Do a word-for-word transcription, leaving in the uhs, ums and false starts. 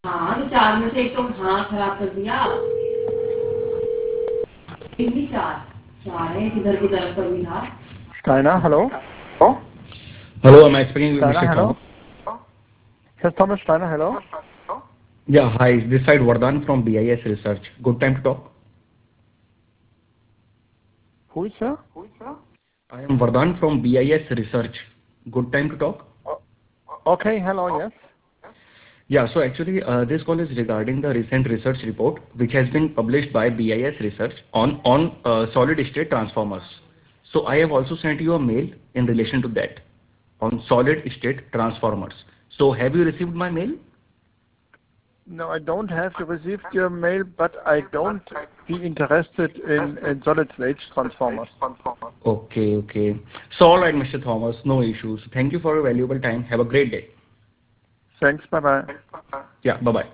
हाँ तो चार में से एक तो हाँ खराब कर दिया। एक भी चार चार है किधर की तरफ पर भी था। Steiner, hello? Hello, am I speaking with Steiner, mister hello? Thomas? Yes, Thomas Steiner, hello? Yeah, hi. This side Vardhan from B I S Research. Good time to talk. Who is here? I am Vardhan from B I S Research. Good time to talk. Oh, okay, hello, yes. Yeah, so actually uh, this call is regarding the recent research report which has been published by B I S Research on on uh, solid state transformers. So I have also sent you a mail in relation to that on solid state transformers. So have you received my mail? No, I don't have received your mail, but I don't be interested in, in solid state transformers. Okay, okay. So all right, mister Thomas, no issues. Thank you for your valuable time. Have a great day. Thanks, bye-bye. Yeah, bye-bye.